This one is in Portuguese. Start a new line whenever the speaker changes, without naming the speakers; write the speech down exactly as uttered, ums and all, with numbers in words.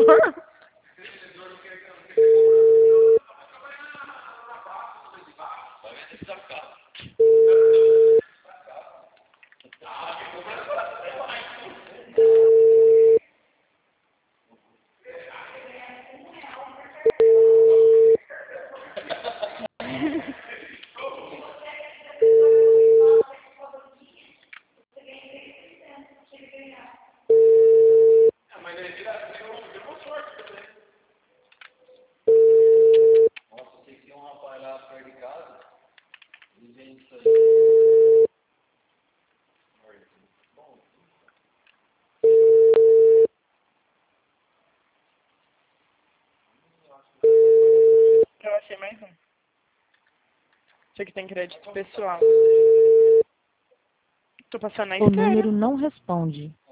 Eu achei mais um. Isso aqui tem crédito pessoal. Tô passando na
O
espera.
número não responde.